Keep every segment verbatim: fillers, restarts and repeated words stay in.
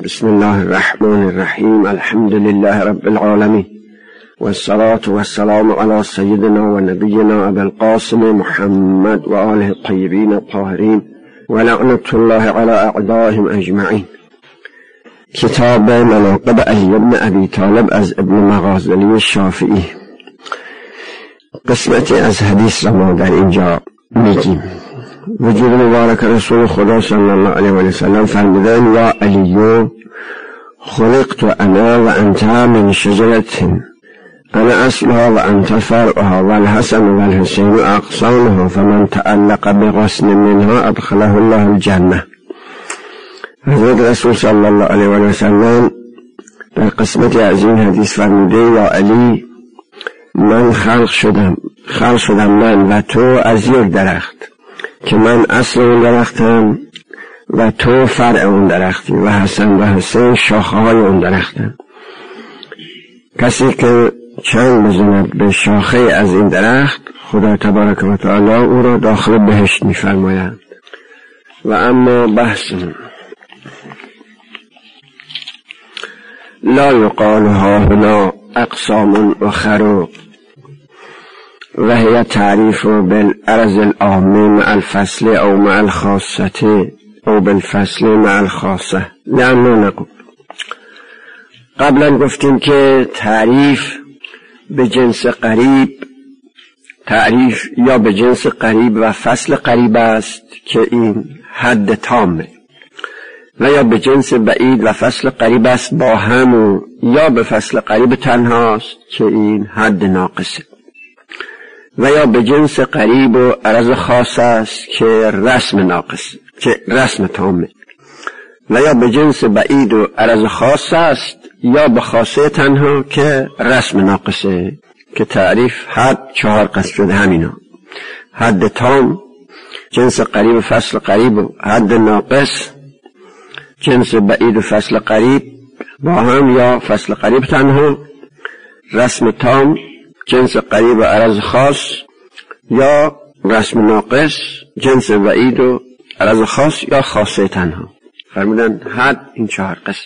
بسم الله الرحمن الرحیم. الحمد لله رب العالمین والصلاة والسلام على سیدنا و نبینا ابی القاسم محمد و آله الطیبین الطاهرین و لعنة الله على اعدائهم اجمعین. کتاب مناقب علی بن ابی طالب از ابن مغازلی الشافعی. قسمتی از حدیث را ما در اینجا میگیم. وجود مبارک رسول خدا صلی الله علیه و سلم فرمودند: یا علیو خلقت انا و انت من شجرت انا اصلها و انت فرعها و الحسن و الحسین اغصانها فمن تعلق بغصن منها ادخله الله الجنه. حضرت رسول صلی الله علیه و سلم در قسمتی از این حدیث فرموده: یا علی، من خلق شدم خلق شدم من و تو از یک درخت که من اصل اون درختم و تو فرع اون درختی و حسن و حسین شاخه های اون درختم. کسی که چنگ بزند به شاخه از این درخت، خدا تبارک و تعالی او را داخل بهشت می فرمایند. و اما بحث لا یقال ها هنا اقسام اخر و هي تعریف بالعرض العام مع الفصل او مع الخاصه او بالفصل مع الخاصه. لانه نقول قبلا گفتیم که تعریف به جنس قریب، تعریف یا به جنس قریب و فصل قریب است که این حد تامه، و یا به جنس بعید و فصل قریب است با هم، و یا به فصل قریب تنهاست که این حد ناقصه، و یا به جنس قریب و عرض خاص است که رسم ناقص که رسم تامه، و یا به جنس بعید و عرض خاص است یا به خاصه تنها که رسم ناقصه. که تعریف حد چهار قسم شده همینا: حد تام، جنس قریب و فصل قریب، و حد ناقص، جنس بعید و فصل قریب با هم یا فصل قریب تنها، رسم تام، جنس قریب و عرض خاص یا رسم ناقص، جنس بعید و عرض خاص یا خاصه تنها. فرمودن حد این چهار قسم.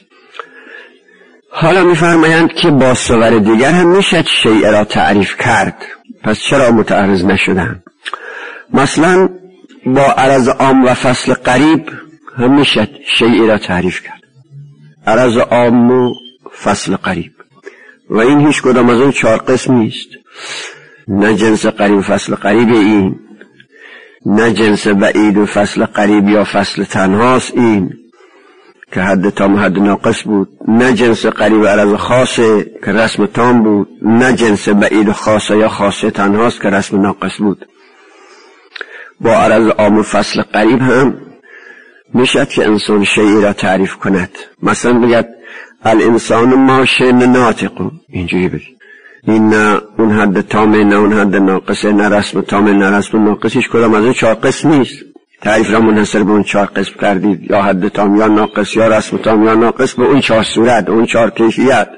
حالا میفرمایند که با صور دیگر هم میشد شیء را تعریف کرد، پس چرا متعرض نشدن؟ مثلا با عرض عام و فصل قریب هم میشد شیء را تعریف کرد، عرض عام و فصل قریب، و این هیچ کدام از اون چهار قسم نیست. نه جنس قریب و فصل قریب این، نه جنس بعید و فصل قریب یا فصل تنهاست این که حد تام حد ناقص بود، نه جنس قریب و عرض خاصه که رسم تام بود، نه جنس بعید و خاصه یا خاصه تنهاست که رسم ناقص بود. با عرض عام و فصل قریب هم میشد که انسان شیئی را تعریف کند. مثلا بگد الانسان ماشین ناطق، اینجوری بگید. این نه اون حد تامه، نه اون حد ناقصه، نه رسم تامه، نه رسم ناقص. هیچ کدام از اون چهار قسم نیست. تعریف را منحصر به اون چهار قسم کردید، یا حد تام یا ناقص یا رسم تام یا ناقص، به اون چهار صورت، اون چهار کیفیت.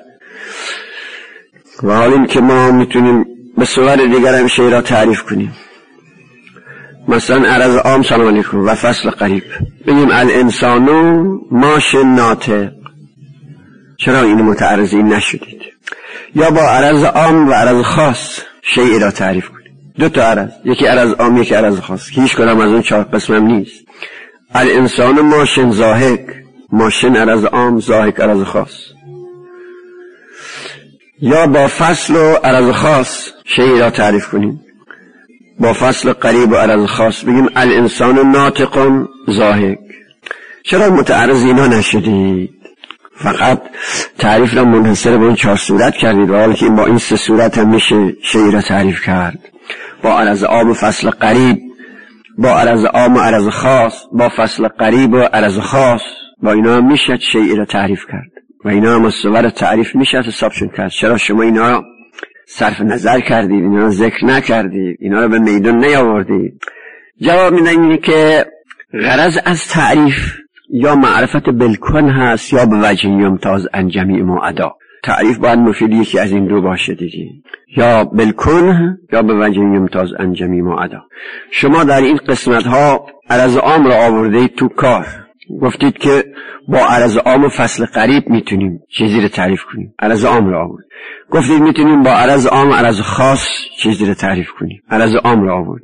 و حال این که ما میتونیم به صور دیگر هم شیء را تعریف کنیم. مثلا عرض عام سلام علیکم و فصل قریب بگیم الانسانو ماشین ناطق. چرا این متعرضی نشدید؟ یا با عرض عام و عرض خاص شیء را تعریف کنید. دو تا عرض، یکی عرض عام یکی عرض خاص، که هیچ کدام از اون چهار قسم هم نیست. الانسان ماشین ضاحک، ماشین عرض عام، ضاحک عرض خاص. یا با فصل و عرض خاص شیء را تعریف کنیم، با فصل قریب و عرض خاص بگیم الانسان ناطق ضاحک. چرا متعرض اینا نشدید؟ فقط تعریف را منحصر به اون چهار صورت کردید، و حالا که با این سه صورت هم میشه شیء را تعریف کرد. با عرض عام و فصل قریب، با عرض عام و عرض خاص، با فصل قریب و عرض خاص، با اینا هم میشه شیء را تعریف کرد، و اینا هم از صور تعریف میشه حسابشون کرد. چرا شما اینا را صرف نظر کردید، اینا را ذکر نکردید، اینا را به میدون نیاوردید؟ جواب میدن اینه که غرض از تعریف یا معرفت بالکن هست یا به وجه یمتاز عن جمیع ما عدا. تعریف باید مفید یکی از این دو باشه دیگه، یا بالکن یا به وجه یمتاز عن جمیع ما عدا. شما در این قسمت ها عرض عام را آورده تو کار، گفتید که با عرض عام و فصل قریب میتونیم چیزی رو تعریف کنیم، عرض عام رو آورد. گفتید میتونیم با عرض عام و عرض خاص چیزی رو تعریف کنیم، عرض عام رو آورد.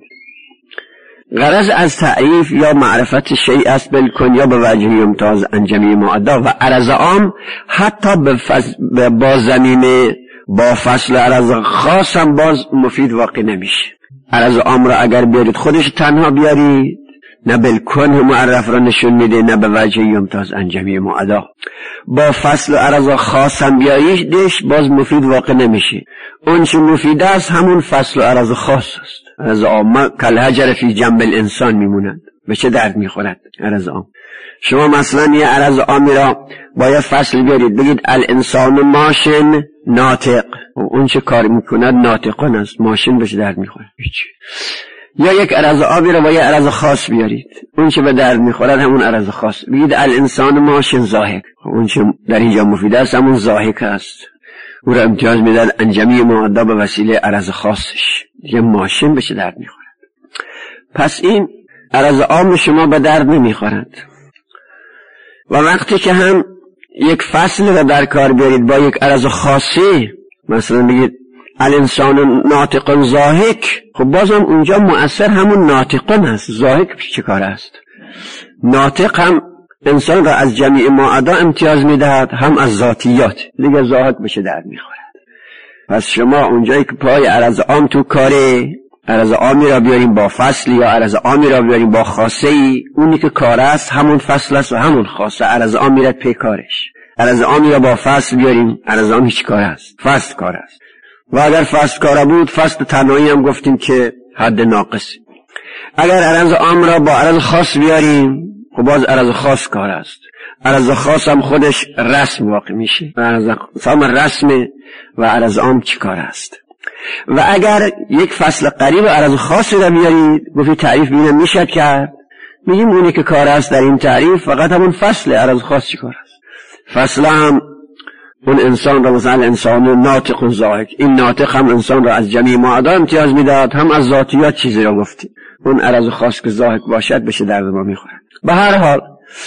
غرض از تعریف یا معرفت شیء است بالکن یا به وجه یمتاز عن جمیع ما عدا، و عرض عام حتی به فصل با زمینه با فصل عرض خاص هم باز مفید واقع نمیشه. عرض عام را اگر بیارید خودش تنها بیارید، نه بالکن معرف را نشون میده، نه به وجه یمتاز عن جمیع ما عدا. با فصل عرض خاص هم بیاریدش باز مفید واقع نمیشه. اون چه مفید است همون فصل عرض خاص است. عرض عام کالحجر فی جنب الانسان میمونند. به چه درد میخورد عرض عام؟ شما مثلا یه عرض عامی را با یه فصل بیارید، بگید الانسان ماشین ناطق، اون چه کار میکند ناطقان است، ماشین به چه درد میخورد؟ هیچ. یا یک عرض عامی را با یه عرض خاص بیارید، اون چه به درد میخورد همون عرض خاص، بگید الانسان ماشین ضاحک، اون چه در اینجا مفید است همون ضاحک است، او را امتیاز میداد عن جمیع ما عدا به وسیله عرض خاصش. یه ماشین به چه درد میخورد؟ پس این عرض عام شما به درد نمیخورد. و وقتی که هم یک فصل را در کار بیارید با یک عرض خاصی، مثلا بگید الانسان ناطقن ضاحک، خب بازم اونجا مؤثر همون ناطقن است. ضاحک چه کار است؟ ناطق هم انسان را از جمیع ما عدا امتیاز میدهد، هم از ذاتیات، دیگه ضاحک بشه درد میخورد. پس شما اونجایی که پای عرض عام تو کاره، عرض عامی را بیاریم با فصل یا عرض عامی را بیاریم با خاصه ای، اونی که کار است همون فصل است و همون خاصه. عرض عامی را پی کارش. عرض عامی را با فصل بیاریم، عرض عامی چی کار است؟ فصل کار است. و اگر فصل کار بود، فصل تنهایی هم گفتیم که حد ناقص. اگر عرض عام را با عرض خاص بیاریم، خب باز عرض خاص کار است. عرض خاص هم خودش رسم واقع میشه. عرض عام رسم و عرض عام چی کار است؟ و اگر یک فصل قریب عرض خاصی را بیارید، گفتی تعریف بینم میشه کرد، میگیم اونی که کار است در این تعریف فقط همون فصل عرض خاص چی کار است. فصل هم اون انسان را مثلا انسان ناطق و ضاحک، این ناطق هم انسان را از جمیع ما عدا امتیاز میداد، هم از ذاتیات چیزی را گفتی. اون عرض خاص که ضاحک باشد بشه درد ما میخورد. به هر حال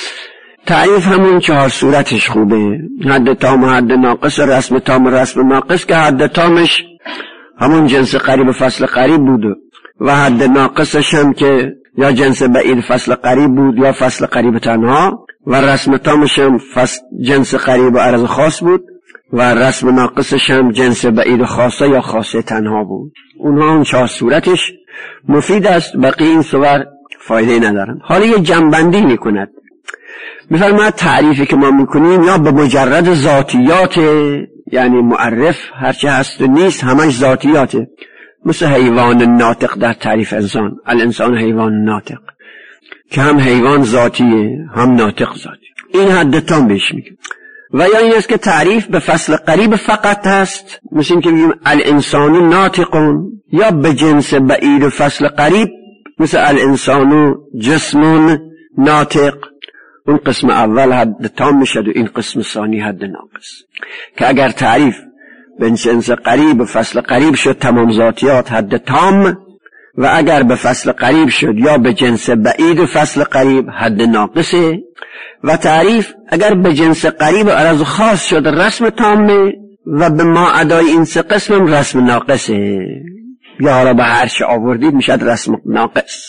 تعریف همون چهار صورتش خوبه، حد تام و حد ناقص، رسم تام و رسم ناقص، که حد تامش همون جنس قریب فصل قریب بود و حد ناقصش هم که یا جنس بعید فصل قریب بود یا فصل قریب تنها، و رسم تامش هم فصل جنس قریب و عرض خاص بود و رسم ناقصش هم جنس بعید خاصه یا خاصه تنها بود. اونها اون چهار صورتش مفید است، بقیه این صور فایده ندارن. حالا یه جنبندی میکند، میفرماید تعریفی که ما میکنیم یا به مجرد ذاتیات، یعنی معرف هرچه هست و نیست همش ذاتیاته، مثل حیوان ناطق در تعریف انسان، الانسان حیوان ناطق، که هم حیوان ذاتیه هم ناطق ذاتی. این حد تام بهش میگه. و یا این است که تعریف به فصل قریب فقط هست، مثل این که بگیم الانسان ناطقون، یا به جنس بعید فصل قریب مثل الانسان جسم ناطق. اون قسم اول حد تام میشد و این قسم ثانی حد ناقص. که اگر تعریف به جنس قریب فصل قریب شد تمام ذاتیات حد تام، و اگر به فصل قریب شد یا به جنس بعید فصل قریب حد ناقصه. و تعریف اگر به جنس قریب عرض خاص شد رسم تامه، و به ما عدای این سه قسم رسم ناقصه، یا حالا به هر چه آوردید میشد رسم ناقص.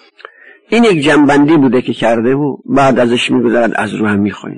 این یک جنبندی بوده که کرده و بعد ازش میگذارد، از رو هم میخواییم.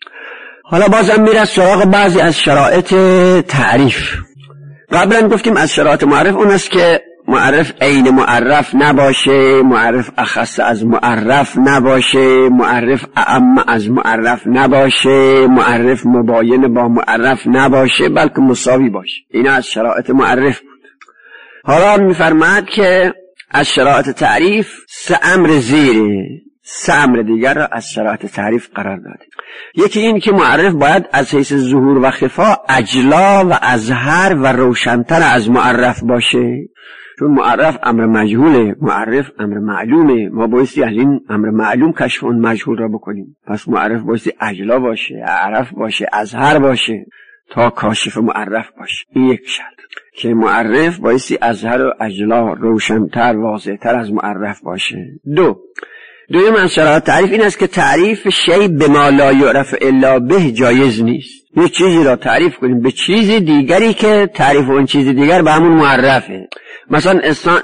حالا بازم میرد سراغ بعضی از شرایط تعریف. قبلا گفتیم از شرایط معرف اون است که معرف عین معرف نباشه، معرف اخص از معرف نباشه، معرف اعم از معرف نباشه، معرف مباین با معرف نباشه، بلکه مساوی باشه. این از شرایط معرف بود. حالا میفرماد که از شرایط تعریف سه امر زیره، سه امر دیگر را از شرایط تعریف قرار داده. یکی این که معرف باید از حیث ظهور و خفا اجلا و اظهر و روشنتر از معرف باشه، چون معرف امر مجهوله، معرف امر معلومه، ما بایستی از این امر معلوم کشف اون مجهول را بکنیم. پس معرف بایستی اجلا باشه، اعرف باشه، اظهر باشه تا کاشف معرف باشه. این یک شرط که معرف بایستی اظهر و اجلا، روشنتر، واضحتر از معرف باشه. دو، دویم از شرایط تعریف این است که تعریف شی به ما لا یعرف الا به جایز نیست. یه چیزی را تعریف کنیم به چیزی دیگری که تعریف اون چیز دیگر به همون معرفه. مثلا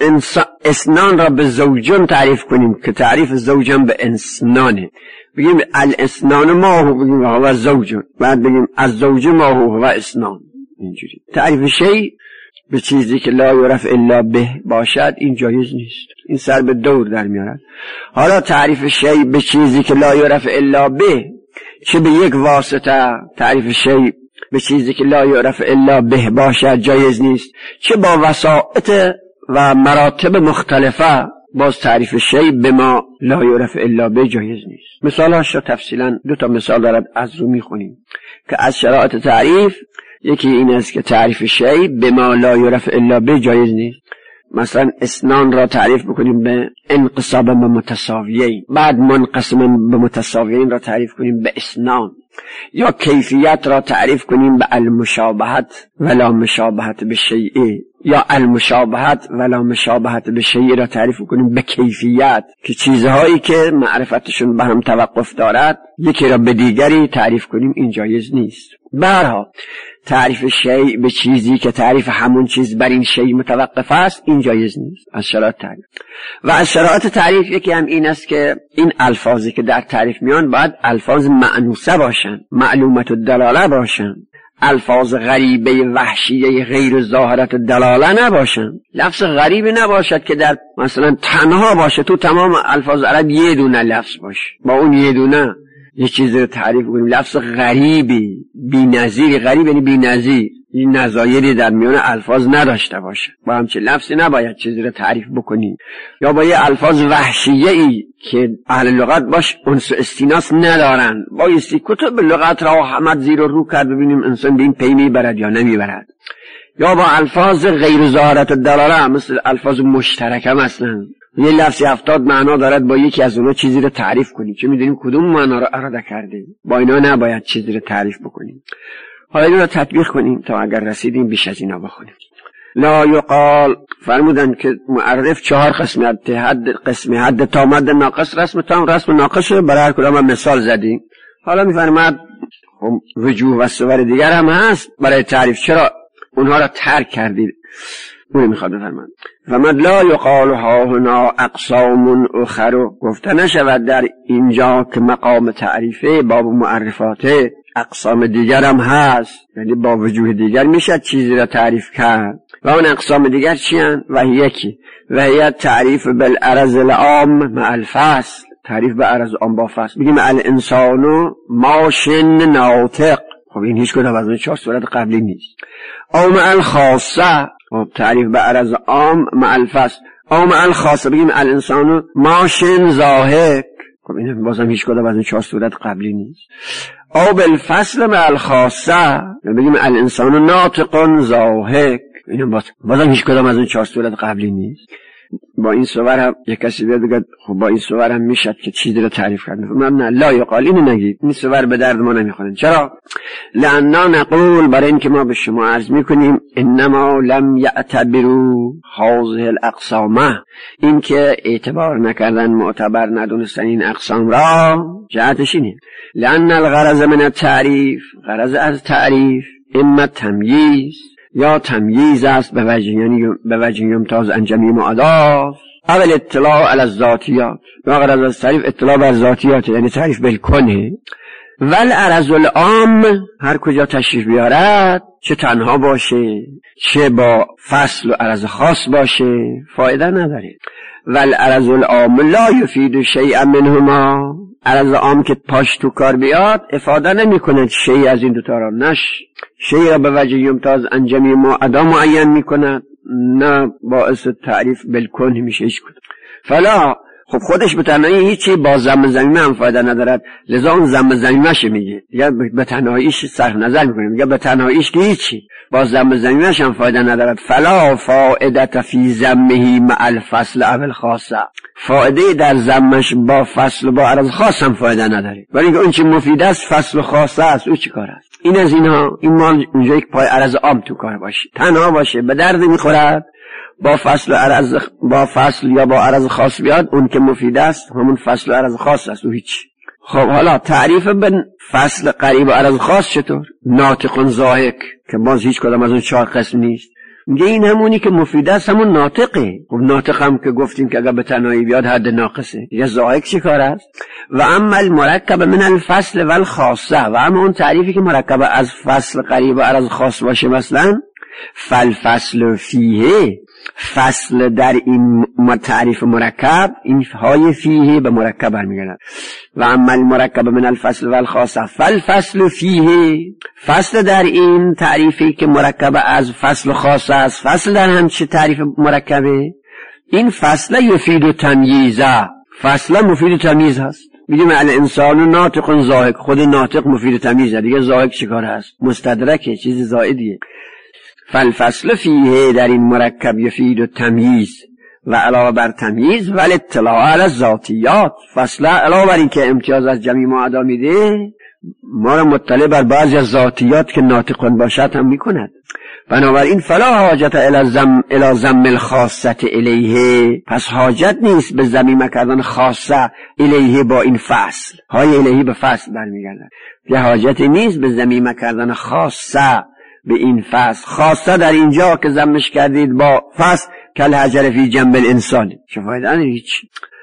اسنان را به زوجون تعریف کنیم که تعریف زوجون به اسنانه، بگیم الاسنان ما هو، بگیم هو زوجون، بعد بگیم از زوج ما هو و اسنان. اینجوری تعریف شی به چیزی که لا یعرف الا به باشد این جایز نیست، این سر به دور در میارد. حالا تعریف شی به چیزی که لا یعرف الا به، چه به یک واسطه تعریف شی به چیزی که لا یعرف الا به باشد جایز نیست، چه با وسائط و مراتب مختلفه باز تعریف شی به ما لا یعرف الا به جایز نیست. مثالش رو تفصیلا دو تا مثال دارد از رو میخونیم که از شرایط تعریف یکی این است که تعریف شی به ما لا یعرف الا به جایز نیست. مثلا اسنان را تعریف بکنیم به انقسام به متساویین، بعد منقسم به متساویین را تعریف کنیم به اسنان، یا کیفیت را تعریف کنیم به المشابهت ولا مشابهت به شیء، یا المشابهت ولا مشابهت به شیء را تعریف کنیم به کیفیت، که چیزهایی که معرفتشون به هم توقف دارد یکی را به دیگری تعریف کنیم این جایز نیست. برها تعریف شیء به چیزی که تعریف همون چیز بر این شیء متوقف است این جایز نیست از شرایط تعریف. و از شرایط تعریف یکی هم این است که این الفاظی که در تعریف میان باید الفاظ مأنوسه باشن، معلومت الدلاله باشن، الفاظ غریبه وحشیه غیر ظاهرت دلاله نباشن. لفظ غریبی نباشد که در مثلا تنها باشه، تو تمام الفاظ عرب یه دونه لفظ باشه، با اون یه دونه یه چیزی رو تعریف کنیم. لفظ غریبی بی نظیری، غریب یعنی بی نظیر، این نظایری در میان الفاظ نداشته باشه، با همچه لفظی نباید چیزی رو تعریف بکنی. یا با یه الفاظ وحشیه ای که اهل لغت باش انس و استیناس ندارن، بایستی کتب لغت را همت زیر و رو کرد ببینیم انسان به این پی میبرد یا نمیبرد. یا با الفاظ غیر ظاهرت دلاله، مثل الفاظ مشترکه، مثلا یه لفظی هفتاد معنا دارد، با یکی از اونها چیزی رو تعریف کنی چه میدونیم کدوم معنا رو اراده کرده، با اینا نباید چیزی رو تعریف بکنیم. حالا این رو تطبیق کنیم تا اگر رسیدیم بیش از اینا بخونیم. لا یقال فرمودن که معرف چهار قسمت، حد قسم حد تا مد ناقص، رسم تام، رسم ناقص رو برای هر کدام مثال زدیم. حالا میفرماد وجوه و صور دیگر هم هست برای تعریف، چرا اونها را ترک کردید؟ اون میخواد بفرماد فمد لا یقال ها هنا اقسام اخر، گفته نشود در اینجا که مقام تعریفه باب معرفاته اقسام دیگر هم هست، یعنی با وجوه دیگر میشه چیزی را تعریف کرد. و اون اقسام دیگر چی هن؟ و یکی و هی تعریف بالعرض العام مع الفصل، تعریف به عرض عام با فصل. بگیم الانسانو ماشن ناطق، خب این هیچ کدام از اون چهار صورت قبلی نیست. او مع الخاصه، تعریف به عرض عام مع الفصل. او مع الخاصه بگیم الانسانو ماشن ضاحک، خب این بازم هیچ کدام از اون چهار صورت قبلی نیست. او بالفصل مع الخاصه بگیم الانسان ناطق ضاحک، این بازم هیچ کدام از اون چهار صورت قبلی نیست. با این صور هم یک کسی بیاد بگه خب با این صور هم میشد که چیزی رو تعریف کرد، من نه لا یقال اینو نگید، این صور به درد ما نمیخورن. چرا؟ لأننا نقول، برای اینکه ما به شما عرض میکنیم انما لم یعتبروا هذه الاقسام، این که اعتبار نکردن، معتبر ندونستن این اقسام را، جهتش اینه لأن الغرض من التعریف، غرض از تعریف اما تمییز، یا تمییز است به وجه، یعنی به وجه یمتاز عن جمیع معداست، اول اطلاع علی الذاتیات، یا غرض از تعریف اطلاع بر ذاتیات، یعنی تعریف بالکنه. ول عرض العام، هر کجا تشریف بیارد، چه تنها باشه چه با فصل و عرض خاص باشه، فایده نداره. ول عرض العام لا یفید شیئا منهما، عرض عام که پاش تو کار بیاد افاده نمی کند شیء از این دوتا را، نش شیء را به وجه یمتاز عن جمیع معدا معین می کند، نه باعث تعریف بالکن میشه هیچ کدوم. فلا، خب خودش به تنهایی هیچی با ضم ضمیمه هم فایده ندارد، لذا اون ضم ضمیمه‌ش میگه، یا به تنهاییش صرف نظر میکنه، میگه به تنهاییش که هیچی، با ضم ضمیمه‌ش هم فایده ندارد. فلا فائده فی ضمه مع الفصل او الخاصه، فایده در ضمش با فصل با عرض خاص هم فایده نداره، ولی اینکه اون چی مفید است فصل خاصه است، او چی کار است؟ این از اینها، این مال اونجایی که پای عرض عام تو کار باشه، تنها باشه به درد میخورد، با فصل و عرض با فصل یا با عرض خاص بیاد، اون که مفید است همون فصل و عرض خاص است و هیچ. خب حالا تعریف به فصل قریب و عرض خاص چطور؟ ناطق ضاحک که باز هیچ کدام از اون چهار قسم نیست. میگه این همونی که مفید است همون ناطقه. خب ناطق هم که گفتیم که اگر به تنهایی بیاد حد ناقصه. یا ضاحک چی کار است؟ و اما المرکب من الفصل والخاصه، و اما اون تعریفی که مرکب از فصل قریب و عرض خاص باشه، مثلا فالفصل فیه، فصل در این تعریف مرکب، این های فیه به مرکب برمیگردد. و اما المرکب من الفصل والخاصه فالفصل فیه، فصل در این تعریفی که مرکب از فصل خاص است، فصل در هم چه تعریف مرکبه؟ این فصل یفید تمییزه، فصل مفید تمییز هست. میگیم الانسان ناطق ضاحک، خود ناطق مفید تمییزه، دیگه ضاحک چیکار هست؟ مستدرکه، چیز زائدیه. فالفصل فیه در این مرکب یفید تمییز و علاوه بر تمییز و الاطلاع علی الذاتیات، فصل علاوه بر این که امتیاز از جمعی معدا میده، ما را مطلع بر بعضی از ذاتیات که ناطقون باشد هم میکند. بنابراین فلا حاجت الی ضم الی ضم الخاصه الیه، پس حاجت نیست به ضمیمه کردن خاصه الیه با این فصل، های الیه به فصل برمیگردد. یه حاجتی نیست به ضمیمه کردن خاصه به این فصل. خاصه در اینجا که ضمش کردید با فصل کل حجر فی جنب الانسان، چه فایده هیچ.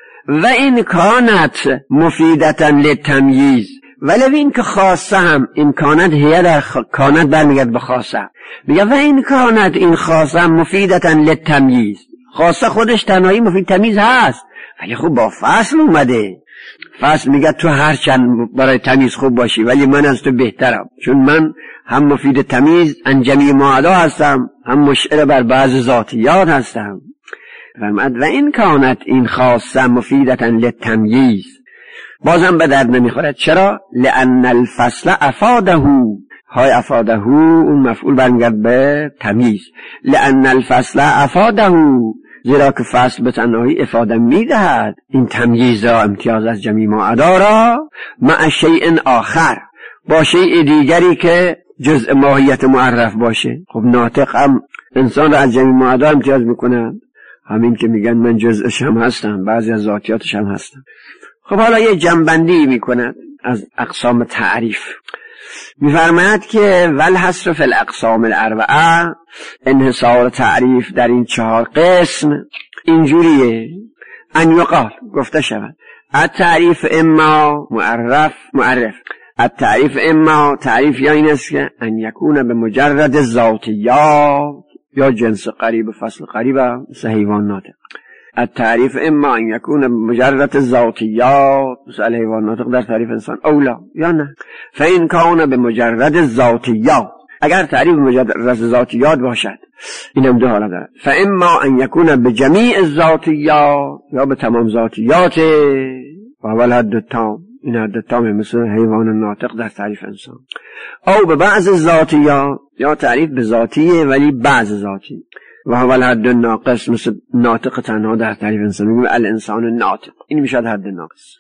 و این کانت مفیدتا للتمییز، ولو این که خاصه هم امکانت هی در خ... کانت برمیگرد به خاصه. میگه و این کانت، این خاصه هم مفیدتا للتمییز، خاصه خودش تنهایی مفید تمییز هست، ولی خب با فصل اومده. فصل میگه تو هر چند برای تمیز خوب باشی ولی من از تو بهترم، چون من هم مفید تمیز انجمی معدا هستم، هم مشعر بر بعض ذاتیات هستم. فرمود و این کانت، این خاصه مفیدتا للتمییز، بازم به درد نمیخورد. چرا؟ لأن الفصل افاده، های افاده اون مفعول برمیگرد به تمییز. لأن الفصل افاده، زیرا که فصل به تنهایی افاده میدهد این تمییز را، امتیاز از جمعی معدا را، مع شیء آخر، با شیء دیگری که جزء ماهیت معرف باشه. خب ناطق هم انسان را از جمعی معدا امتیاز میکنن، همین که میگن من جزءش هم هستم، بعضی از ذاتیاتش هم هستم. خب حالا یه جنبندی میکنن از اقسام تعریف. میفرماید که والحصر فی الاقسام الاربعه، انحصار تعریف در این چهار قسم اینجوریه: ان یقال، گفته شود، التعریف اما معرف معرف التعریف اما تعریف یا این است که ان یکون به مجرد ذاتیات، یا جنس قریب فصل قریب مثل حیوان ناطق. التعریف اما ان یکون مجرد ذاتیات مثل حیوان ناطق در تعریف انسان، اولا یا نه. فإن کان به مجرد ذاتیات، اگر تعریف مجرد ذاتیات باشد، اینم دو حالت دارد. فاما ان یکون به جمیع الذاتیات، یا به تمام ذاتیات، و اول حد التام، این حد التام مثل حیوان ناطق در تعریف انسان. او به بعض ذاتیات، یا تعریف به ذاتیه ولی بعض ذاتی، و اول حد ناقص مثل ناطق تنها در تعریف انسان، میگیم الانسان ناطق، این میشد حد ناقص.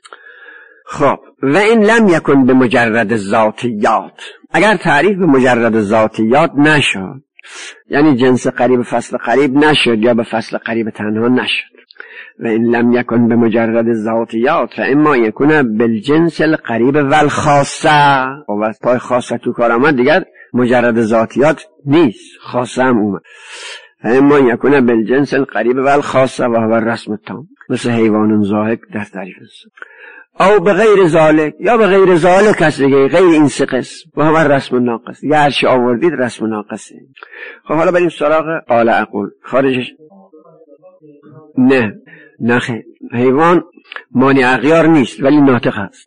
خب و این لم یکن به مجرد ذاتیات، اگر تعریف به مجرد ذاتیات نشد، یعنی جنس قریب فصل قریب نشد یا به فصل قریب تنها نشد، و این لم یکن به مجرد ذاتیات فاما یکون بالجنس القریب والخاصه، و پای خاصه تو کار آمد دیگر مجرد ذاتیات نیست، خاصه هم اومد. فاما یکون بالجنس القریب والخاصه و هو الرسم التام، مثل حیوان ضاحک در تعریف است. او به غیر ذالک، یا به غیر ذالک هست دیگه، غیر این سه قسم، و همه رسم ناقص، یا هرچی آوردید رسم ناقصه. خب حالا بریم سراغ قال اقول. خارجش نه نخه حیوان مانع اغیار نیست ولی ناطق هست،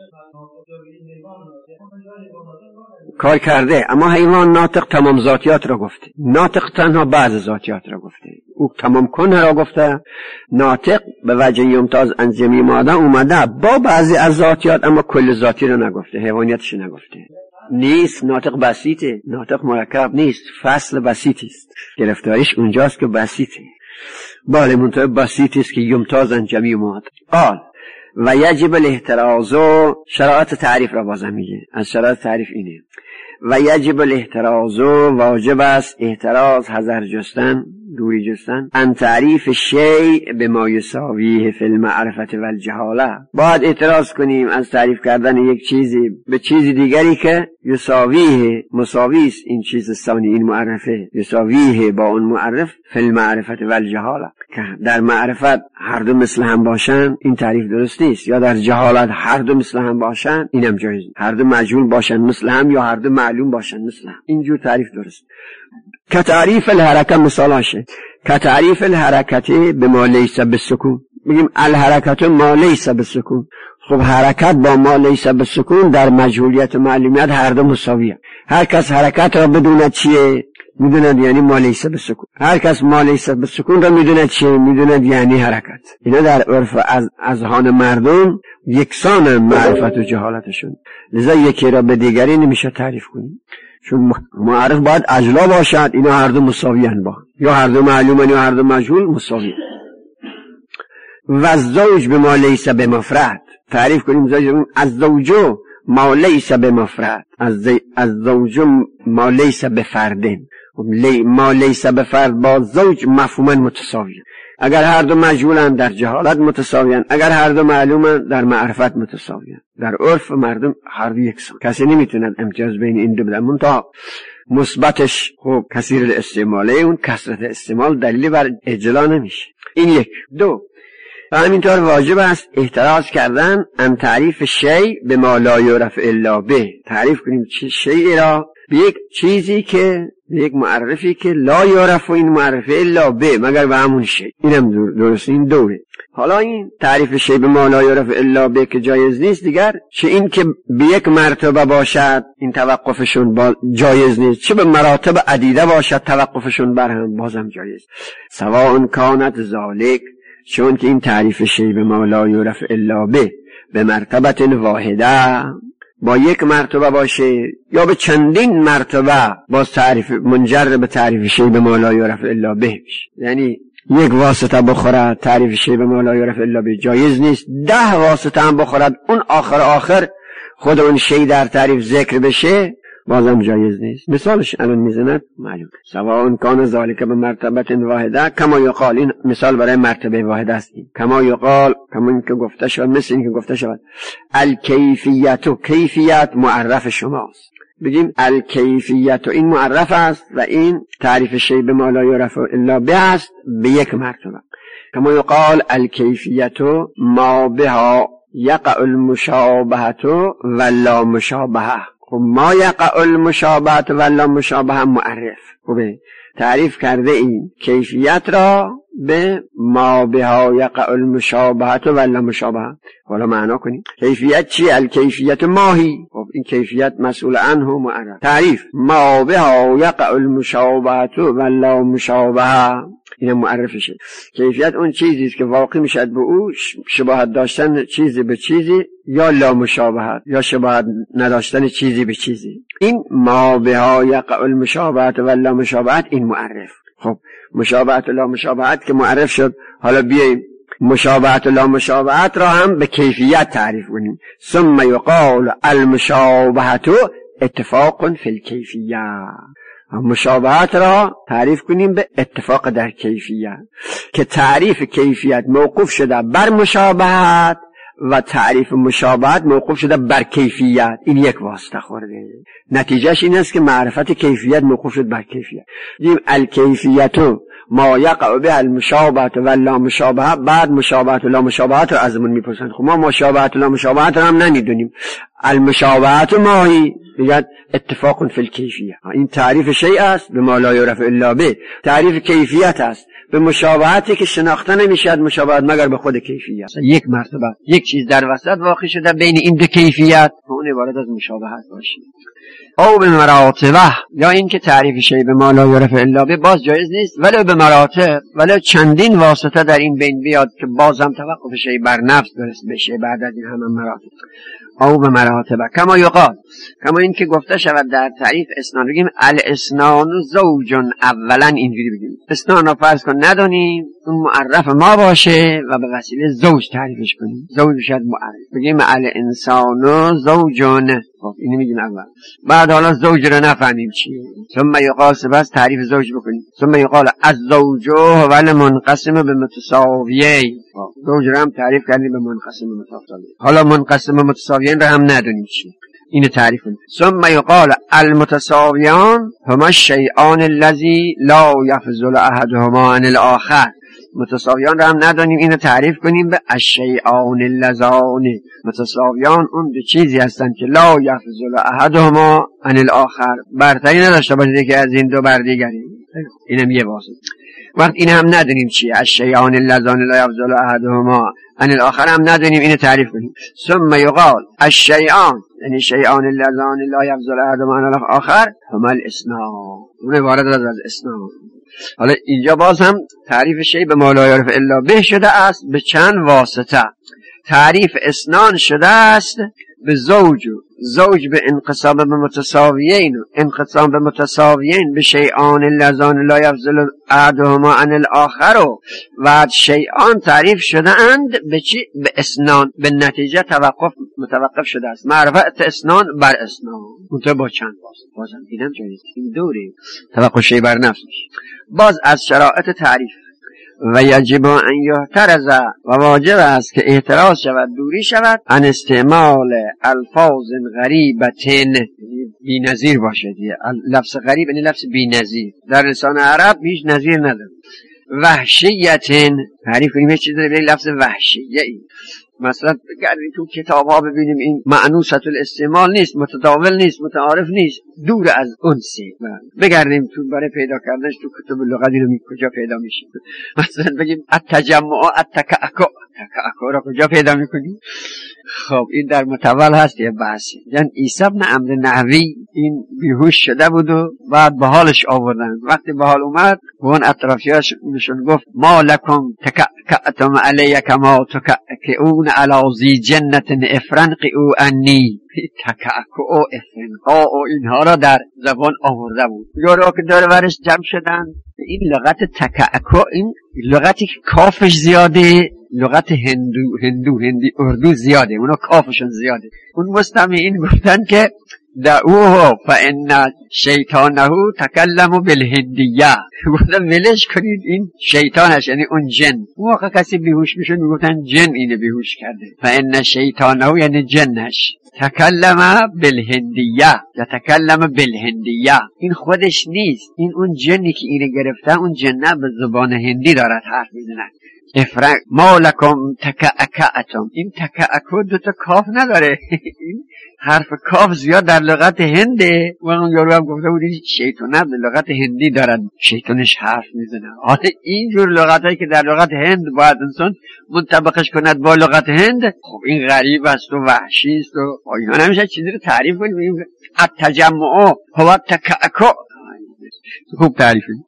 کار کرده، اما حیوان ناطق تمام ذاتیات را گفته، ناطق تنها بعض ذاتیات را گفته، او تمام کنه را گفته. ناطق به وجه یمتاز از جمیع ماده اومده با بعضی از ذاتیات، اما کل ذاتی را نگفته، حیوانیتش نگفته. نیست ناطق بسیطه، ناطق مرکب نیست، فصل بسیطی است، گرفتاریش اونجاست که بسیطه. بله منطقه بسیطی است که یمتاز از جمیع ماده. قال و یجب الاحتراز، شرایط تعریف را بازم میگه، از شرایط تعریف اینه: و یجب الاحتراز، واجب است احتراز، حذر جستن دوری جستن. ان تعریف شیء به ما یساویه فی المعرفت و الجهاله. باید اعتراض کنیم از تعریف کردن یک چیزی به چیزی دیگری که یساویه مساوی است این چیز ثانی، این معرفه یساویه با اون معرف فی المعرفت و الجهاله، که در معرفت هر دو مثل هم باشن این تعریف درست نیست، یا در جهالت هر دو مثل هم باشن اینم جایز نیست. هر دو مجهول باشن مثل هم یا هر دو معلوم باشن مثل هم، اینجور تعریف درست. که تعریف الحرکت مثالاشه، که تعریف الحرکت به ما لیس بالسکون. بگیم الحرکت ما لیس بالسکون. خب حرکت با ما لیس بالسکون در مجهولیت و معلومیت هر دو مساویه. هر کس حرکت را بدونه چیه میدوند یعنی ما لیس بالسکون، هر کس ما لیس بالسکون را میدوند چیه میدوند یعنی حرکت. اینا در عرف از اذهان مردم یکسان معرفت و جهالتشون، لذا یکی را به دیگری نمیشه تعریف کنیم، چون معرف باید اجلا باشد. اینا هر دو مساویان با یا هر دو معلومن یا هر دو مجهول مساوی. و زوج به ما لیس به مفرد تعریف کنیم. زوج از زوجو ما لیس به مفرد، از از زوجو ما لیس به فردن. لی ما لیس به فرد با زوج مفهوما متساوی. اگر هر دو مجهولن در جهالت متساویان، اگر هر دو معلومن در معرفت متساویان. در عرف مردم هر دو یکسان، کسی نمیتونه امتیاز بین این دو بده. منتها مثبتش خب کثیر الاستعماله، اون کثرت استعمال دلیلی بر اجلا نمیشه. این یک. دو، و همینطور واجب است احتراز کردن ان تعریف شیء به ما لا یعرف الا به. تعریف کنیم شیء را به یک چیزی که یک معرفی که لا یعرف این معرفه الا به مگر به همون شیء. اینم درست، این دوره. حالا این تعریف شیء به ما لا یعرف الا به که جایز نیست، دیگر چه این که به یک مرتبه باشد این توقفشون با جایز نیست، چه به مراتب عدیده باشد توقفشون بر هم بازم جایز. سواء کانت ذالک، چون که این تعریف شیء به ما لا یعرف الا به به مرتبت واحده با یک مرتبه باشه یا به چندین مرتبه باز تعریف منجر به تعریف شیء به ما لا یعرف الا به میشه. یعنی یک واسطه بخورد تعریف شیء به ما لا یعرف الا به جایز نیست، ده واسطه هم بخورد اون آخر آخر خود اون شیء در تعریف ذکر بشه بازم جایز نیست. مثالش الان میزند معلوم. سواء کان ذالک به مرتبت واحده کما یقال، این مثال برای مرتبه واحده است. کما یقال، کما این که گفته شد، مثل این که گفته شد الکیفیت و کیفیت معرف شماست. بگیم الکیفیت این معرف است و این تعریف شیء به ما لا یعرف الا به است به یک مرتبه. کما یقال الکیفیت ما بها یقع المشابهت و لا مشابهه. خب ما یقع المشابهت و لا مشابهه معرف. خوبه تعریف کرده این کیفیت را به ما بها یقع المشابهت و لا مشابهه. حالا معنا کنیم کیفیت چی؟ الکیفیت ماهی. خب این کیفیت مسئول عنه معرف. تعریف ما بها یقع المشابهت و لا مشابهه این معرفشه. کیفیت اون چیزی است که واقع میشد به او شباهت داشتن چیزی به چیزی یا لا مشابهت یا شباهت نداشتن چیزی به چیزی. این ما بها یقع المشابهت و لا مشابهت این معرف. خب مشابهت و لا مشابهت که معرف شد، حالا بیاییم مشابهت و لا مشابهت را هم به کیفیت تعریف کنیم. ثم یقال المشابهت اتفاق فی الکیفیه. مشابهت را تعریف کنیم به اتفاق در کیفیت، که تعریف کیفیت موقوف شده بر مشابهت و تعریف مشابهت موقوف شده بر کیفیت. این یک واسطه خورده. نتیجهش این است که معرفت کیفیت موقوف شد بر کیفیت. دیم الکیفیت ما یقع به المشابهت و لا مشابهت، بعد مشابهت و لا مشابهت رو ازمون میپرسن. خب ما مشابهت و لا مشابهت رو هم نمیدونیم. المشابهت ماهی میگن اتفاق فی الکیفیه. این تعریف شیء است به ما لا یعرف الا به. تعریف کیفیت است به مشابهتی که شناخته نمیشد مشابهت مگر به خود کیفیت. یک مرتبه یک چیز در وسط واقع شده بین این دو کیفیت، اون عبارت از مشابهت باشه. او به مراتبه، یا این که تعریف شیء به ما لا یعرف الا به باز جایز نیست، ولی به مراتب، ولی چندین واسطه در این بین بیاد که باز هم توقف شیء بر نفس درست بشه بعد از این همه مراتب. او به مراتبه کما یقال، کما این که گفته شود در تعریف اسنان. بگیم الاسنان زوجن، اولا اینجوری بگیم اسنان را فرض کن ندانیم اون معرف ما باشه و به وسیله زوج تعریفش کنیم، زوج شد معرف. بگیم الانسان زوجن، خب اینو میگیم اول. بعد حالا زوج رو نفهمیم چیه. ثم یقال سپس تعریف زوج بکنیم. ثم یقال الزوج هو المنقسم به متساویین. زوج رو هم تعریف کردیم به منقسم به متساویین. حالا منقسم به متساویین رو هم ندونیم چیه. این تعریف کنیم. ثم یقال المتساویان هما الشیئان الذی لا یفضل احدهما عن الاخر. متساویان رو هم ندانیم، اینو تعریف کنیم به الشیئان اللذان. متساویان اون دو چیزی هستند که لا یفضل احدهما عن الاخر، برتری نداشته باشه که از این دو بر دیگری. اینم یه واسطه. وقت این هم ندونیم چیه الشیئان اللذان لا یفضل احدهما عن الاخر هم ندونیم، اینو تعریف کنیم. ثم یقال الشیئان یعنی شیئان اللذان لا یفضل احدهما عن الاخر هما الاثنان. اون عبارت از اثنان. حالا اینجا باز هم تعریف شیء به ما لا یعرف الا به شده است به چند واسطه. تعریف اثنان شده است به زوج، زوج به انقسام به متساویین، انقسام به متساویین به شیئان اللذان لا یفضل احدهما عن الاخر، و شیئان تعریف شده اند به چی؟ به اثنان. به نتیجه توقف متوقف شده است، معرفت اثنان بر اثنان. اونطور با چند واسطه. بازم دیدم جایی این دوره توقف شیء بر نفسش. باز از شرائط تعریف و یجب ان یحترز و واجب است که احتراز شود، دوری شود عن استعمال الفاظ غریبتن، بی نظیر باشه دیگه. لفظ غریب یعنی لفظ بی نظیر، در لسان عرب هیچ نظیر نداره. وحشیتن تعریف کنیم، هیچ چیز داره لفظ وحشیه ای. مثلا بگردیم تو کتاب ها ببینیم این معنوسة الاستعمال نیست، متداول نیست، متعارف نیست، دور از اونسی. بگردیم تو برای پیدا کردنش تو کتب لغت اینو می کجا پیدا میشه. مثلا بگیم التجمع التکعک، تکعک را کجا پیدا میکنیم؟ خب این در متول هست یه بحثی. یعنی عیسی بن عمرو نحوی این بیهوش شده بود و بعد به حالش آوردن. وقتی به حال اومد و اون اطرافیاش نشون گفت ما لکم تکعکتم علی کما تکعکون علی ذی جنت افرنقعوا انی. تکعک و افرنقا و اینها را در زبان آورده بود. یارو که داره ورش جمع شدن. این لغت تکعک، این لغتی که کافش زیاده، لغت هندو هندو هندی اردو زیاده، اونا کافشون زیاده. اون مستمعین گفتن که دعوه فان شیطانه تکلم بالهندیه، گفتن ولش کنید این شیطانش یعنی اون جن. اون موقع کسی بیهوش میشد میگفتن جن اینو بیهوش کرده. فان شیطانه یعنی جنش تکلم بالهندیه یا تکلم بالهندیه، این خودش نیست، این اون جنی که اینو گرفته، اون جنه به زبان هندی دارد حرف میزنه. افرق ما لکم تکعکعتم، این تکعکو دوتا کاف نداره. این حرف کاف زیاد در لغت هنده. و اون یارو هم گفته بود این شیطانه به لغت هندی دارن شیطانش حرف میزنه. حالا اینجور لغت هایی که در لغت هند باید انسان منطبقش کند با لغت هند، خب این غریب است و وحشی است و اینا نمیشه چیزی رو تعریف کنیم. التجمع هو تکعکو، خوب تعریف کنیم.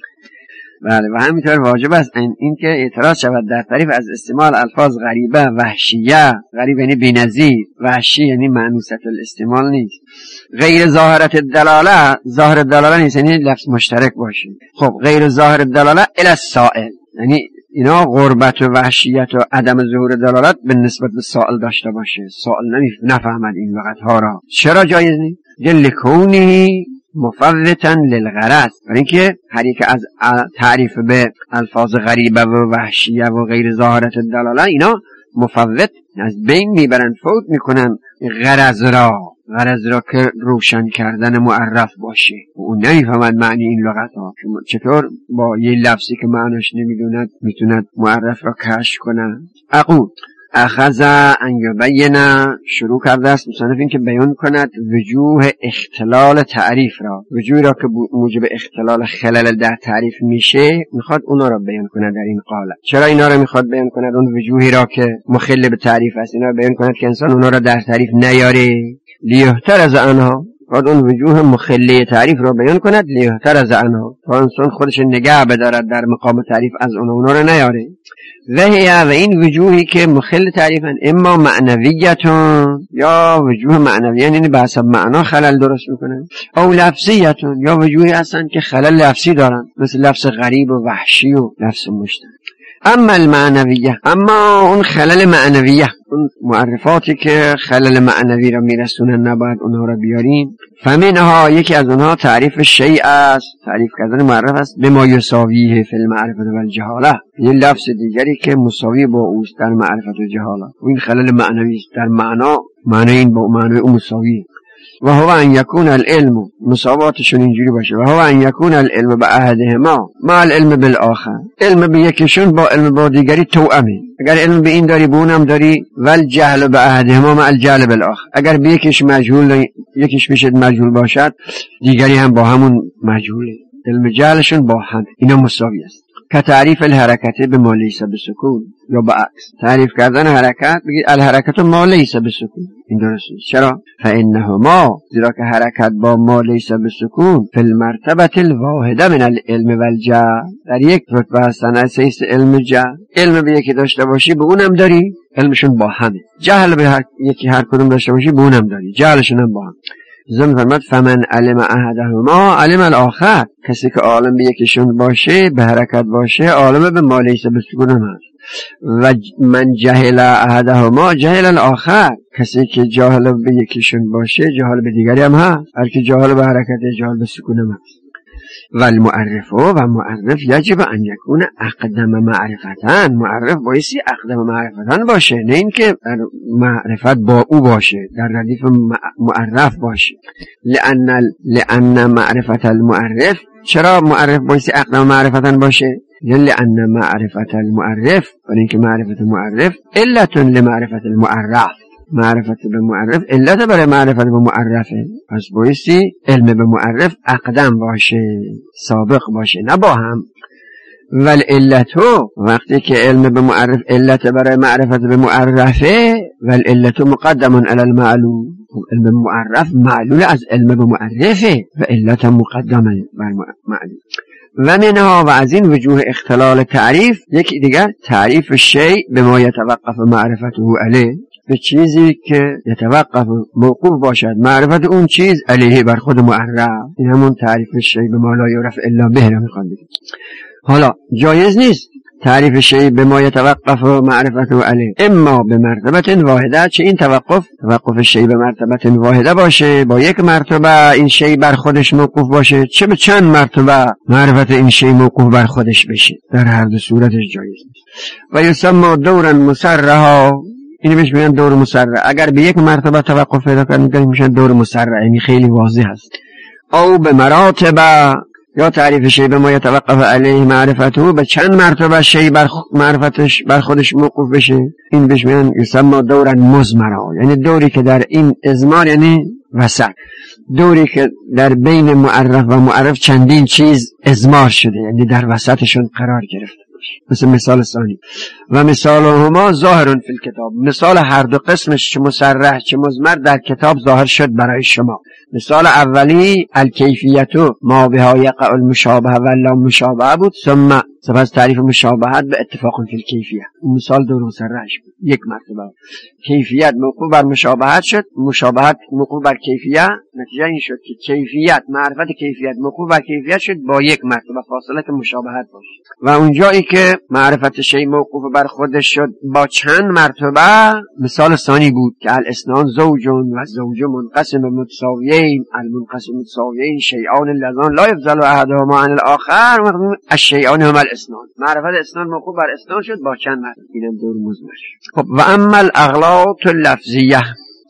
بله و همینطور واجب است این که اعتراض شود در تعریف از استعمال الفاظ غریبه، وحشیه، غریب یعنی بی‌نظیر، وحشی یعنی معنوسة الاستعمال نیست. غیر ظاهرت الدلاله، ظاهر دلاله نیست یعنی لفظ مشترک باشه. خب غیر ظاهر الدلاله الی السائل، یعنی اینا غربت و وحشیت و عدم ظهور دلالت به نسبت به سائل داشته باشه. سائل نفهمد این لغت ها را. چرا جایز نیست؟ لکونی مفوتا للغرض، برای اینکه هر یک از تعریف به الفاظ غریبه و وحشیه و غیر ظاهرت دلاله اینا مفوت از بین میبرن، فوت میکنن غرض را، غرض را که روشن کردن معرف باشه. و اون نمیفهمد معنی این لغت ها. چطور با یه لفظی که معناش نمیدوند میتوند معرف را کشف کنن؟ اقول اخذ ان یبین، شروع کرده است مصنف این که بیان کند وجوه اختلال تعریف را، وجوهی را که موجب اختلال خلل در تعریف میشه میخواد اونا را بیان کند در این قاله. چرا اینا را میخواد بیان کند؟ اون وجوهی را که مخل به تعریف است اینا را بیان کند که انسان اونا را در تعریف نیاره. لیحترز عنها، باید اون وجوه مخلی تعریف را بیان کند. لیحترز عنها، تا انسان خودش نگه بدارد در مقام تعریف از اونا اونا را نیاره. و و این وجوهی که مخل تعریفن اما معنویتون، یا وجوه معنویان یعنی به حسب معنا خلل درست میکنن، او لفظیتون، یا وجوهی هستن که خلل لفظی دارن مثل لفظ غریب و وحشی و لفظ مشترک. اما المعنویه، اما اون خلل معنویه، اون معرفاتی که خلل معنوی را میرسونن نباید اونها را بیاریم. فمنها، یکی از اونها تعریف شیء است، تعریف کردن معرف است به ما یساویه فی المعرفت و الجهاله، یه لفظ دیگری که مساوی با اوست در معرفت و جهاله. این خلل معنوی است، در معنا معنی این با معنی اون مساوی. و هو ان یکون العلم، مساواتشون اینجوری باشه، و هو ان یکون العلم باحدهما مع العلم بالاخر، علم به یکیشون با علم با دیگری توأمه. اگر علم به این داری به اونم داری، ول جهل باحدهما مع الجهل بالاخر، اگر به یکیش مجهول یکیش میشه مجهول باشد، دیگری هم با همون مجهوله، علم جهلشون با هم، اینا مساوی است. که تعریف الحرکت به ما لیس بسکون، یا بعکس تعریف کردن حرکت بگید الحرکت ما لیس بسکون، این درسته. چرا؟ فانهما، زیرا که حرکت با ما لیس بسکون فی المرتبه الواحده من العلم والجهل، در یک رتبه هستن از حیث علم جهل. علم به یکی داشته باشی به اونم داری، علمشون با همه. جهل به هر یکی هر کدوم داشته باشی به اونم داری، جهلشون هم با هم. زن فرمد فمن علم احدهما علم الاخر، کسی که عالم به یکیشون باشه به حرکت باشه عالم به ما لیس بسکون هم هست. و من جهل احدهما جهل الاخر، کسی که جاهل به یکیشون باشه جاهل به دیگری هم هست، هر که جاهل به حرکت جاهل به سکون هم هست. و المعرف و معرف یجب ان یکون اقدم معرفتن، معرف بایستی اقدم معرفتن باشه، نه این که معرفت با او باشه در ردیف معرف باشه. لان لان معرفت المعرف، چرا معرف بایستی اقدم معرفتن باشه؟ یعنی لان معرفت المعرف، ولی اینکه معرفت معرف علتون لمعرفت المعرف، معرفت به معرف علت برای معرفت به معرفه، پس بایستی علم به معرف اقدم باشه، سابق باشه، نه با هم. ول علتو، وقتی که علم به معرف علت برای معرفت به معرفه، ول علتو مقدم علی المعلوم، علم به معرف معلول از علم به معرفه و علت مقدمه بر معلوم. و منها، و از این وجوه اختلال تعریف، یکی دیگر تعریف شیء به ما یتوقف معرفته علیه، به چیزی که یتوقف موقوف باشد معرفت اون چیز علیه بر خود معرف، این همون تعریف شیء به ما لا یعرف الا به را میخواد بگه. حالا جایز نیست تعریف شیء به ما یتوقف معرفته علیه اما به مرتبه واحده، چه این توقف توقف شیء به مرتبه واحده باشه، با یک مرتبه این شیء بر خودش موقوف باشه، چه به چند مرتبه معرفت این شیء موقوف بر خودش بشه، در هر دو صورتش جایز نیست. و یسمى دورا مسرها، این بهش میگن دور مسرع. اگر به یک مرتبه توقف پیدا کنه میشه دور مسرع، یعنی خیلی واضح هست. او به مراتب، یا تعریف شیء به ما یتوقف علیه معرفته، به چند مرتبه شیء بر معرفتش بر خودش موقوف بشه، این بهش میگن یسمى دورا مزمرا، یعنی دوری که در این ازمار یعنی وسط، دوری که در بین معرف و معرف چندین چیز ازمار شده، یعنی در وسطشون قرار گرفته. مثل مثال ثانی. و مثال هما ظاهر فی الکتاب، مثال هر دو قسمش چه مصرح چه مضمر در کتاب ظاهر شد برای شما. مثال اولی الکیفیتو ما بها یقع المشابه و لا مشابه بود، ثم سپس تعریف مشابهت به اتفاق فی الکیفیه، مثال دو مصرحش بود یک مرتبه. کیفیت موقوف بر مشابهت شد، مشابهت موقوف بر کیفیت، نتیجه این شد که کیفیت معرفت کیفیت موقوف بر کیفیت شد با یک مرتبه فاصله که مشابهت باشه. و اونجایی که معرفت شیء موقوف بر خودش شد با چند مرتبه، مثال ثانی بود که الاسنان زوجون و زوج منقسم متساویین، المنقسم متساویین شیئان اللذان لا یفضل احدهما عن الاخر، الشیئان هما الاسنان، معرفت اسنان موقوف بر اسنان شد با چند مرتبه، اینم دور مزمش. خب و اما الاغلاط اللفظیه،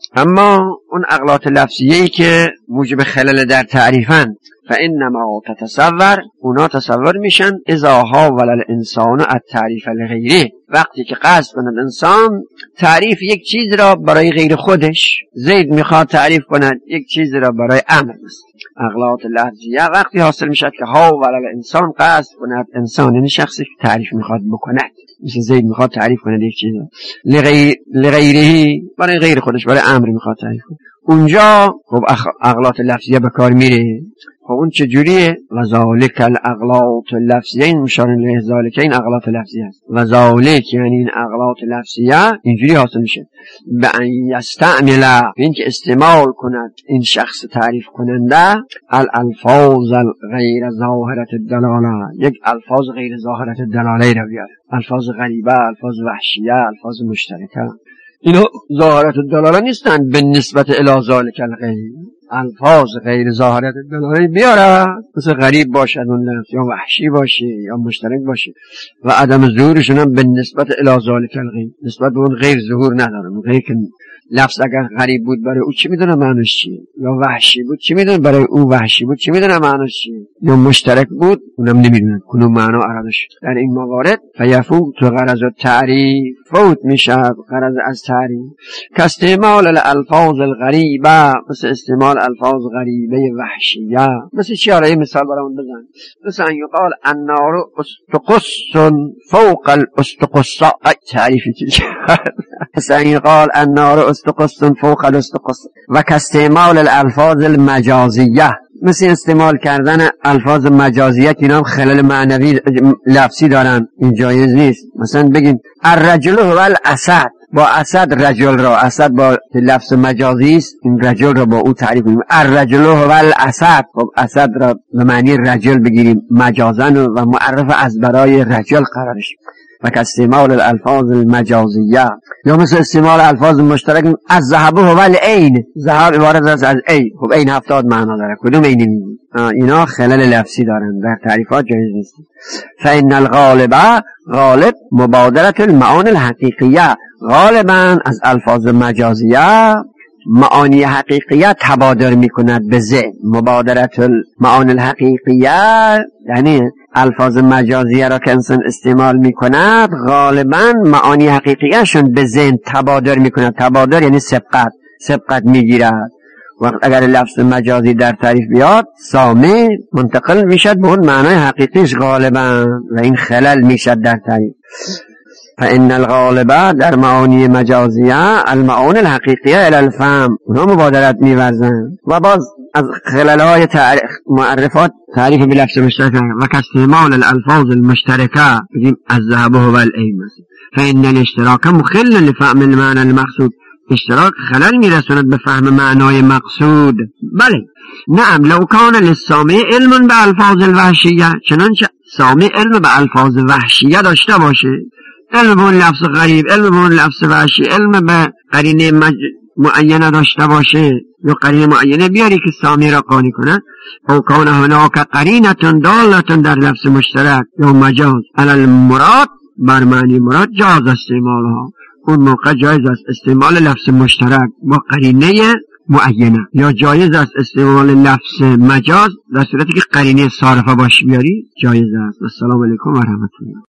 اما اون اغلاط لفظیه‌ای که موجب خلل در تعریفن، فانما تتصور، اونا تصور میشن اذا حاول الانسان التعریف لغیره، وقتی که قصد کند انسان تعریف یک چیز را برای غیر خودش، زید میخواد تعریف کند یک چیز را برای امر است. اغلاط لفظیه وقتی حاصل میشد که حاول الانسان قصد کند انسان، یعنی شخصی که تعریف میخواد بکند، مثل زید میخواد تعریف کند یک چیز لغیر لغیره، برای غیر خودش برای امر میخواد تعریف کند، اونجا خب اغلاط لفظیه به کار میره. خب اون چجوریه؟ و ذالک الاغلاط اللفظیه، این مشار الیه ذالک این اغلاط لفظی است. و ذالک یعنی این اغلاط لفظیه اینجوری حاصل میشه به ان یستعمل، این که استعمال کند این شخص تعریف کننده الالفاظ غیر ظاهرة الدلاله، یک الفاظ غیر ظاهرة الدلاله را بیاره، الفاظ غریبه، الفاظ وحشیه، الفاظ مشترکه. اینا ظاهرة الدلاله نیستن به نسبت الی ذالک الغیر، الفاظ غیر ظاهرة الدلاله بیاره، مثل غریب باشد اون لفظ، یا وحشی باشه یا مشترک باشه، و عدم ظهورشون هم به نسبت الی ذالک الغیر، نسبت به اون غیر ظهور ندارن. غیر که لفظ اگر غریب بود برای او چی میدونه معنیش چیه، یا وحشی بود چی میدونه برای او وحشی بود چی میدونه معنیش چیه، یا مشترک بود اونم نمیدونه کنون معنا عربش. در این موارد فیفوت غرض التعریف، فوت میشه غرض از تعریف، که استعمال الالفاظ الغریبه، مثل استعمال الفاظ غریبه وحشیه. مثل چی؟ آره مثال برامون بزن. مثل ان یقال النار استقص فوق الاستقصاء، تعریفی چیه؟ مثل ان یقال النار استقص فوق الاستقص. و که استعمال الالفاظ المجازیه، مثل استعمال کردن الفاظ مجازیه که اینا هم خلل معنوی لفظی دارن، این جایز نیست. مثلا بگیم الرجل هو الاسد، با اسد رجل را، اسد با لفظ مجازی است، این رجل را با او تعریف کنیم الرجل هو الاسد. خب اسد را به معنی رجل بگیریم مجازن و معرف از برای رجل قرارش. و که استعمال الالفاظ المجازیه، یا مثل استعمال الفاظ مشترک از ذهب هو العین، ذهب عبارت است از عین. خب عین هفتاد معنا داره، کدوم عینی میگیم؟ اینا خلل لفظی دارن، در تعریفات جایز نیست. فإن الغالب، غالب مبادرت المعانی الحقیقیه، غالبا از الفاظ مجازیه معانی حقیقیه تبادر میکند به ذهن. مبادرت المعانی الحقیقیه یعنی الفاظ مجازیه را که انسان استعمال میکند غالبا معانی حقیقیهشون به ذهن تبادر میکند. تبادر یعنی سبقت، سبقت میگیرد. وقت اگر لفظ مجازی در تعریف بیاد سامع منتقل میشد به اون معنای حقیقیش غالبا، و این خلل میشد در تعریف. فإن الغالبه در معانی مجازیه المعانی الحقیقیه الی الفهم، اونا مبادرت میورزن. و باز از خللهای معرفات تعریف به لفظ مشترک و که استعمال الالفاظ المشترکه، بگیم الذهب هو العین. فإن الاشتراک مخل لفهم المعنى المقصود، اشتراک خلل میرسوند به فهم معنای مقصود. بله نعم، لو کان للسامع علم به الفاظ الوحشیه، چنانچه سامع علم به الفاظ وحشیه داشته باشه، علم به اون لفظ غریب، علم به اون لفظ وحشی، علم به قرینه مج... معینه داشته باشه، یا قرینه معینه بیاری که سامع را قانع کنه، او کان هناک قرینه دالة در لفظ مشترک یا مجاز علی المراد، بر معنی مراد، جاز استعمالها، اون موقع جایز است استعمال لفظ مشترک با قرینه معینه، یا جایز است استعمال لفظ مجاز در صورتی که قرینه صارفه باش بیاری، جایز است. السلام علیکم و رحمت الله.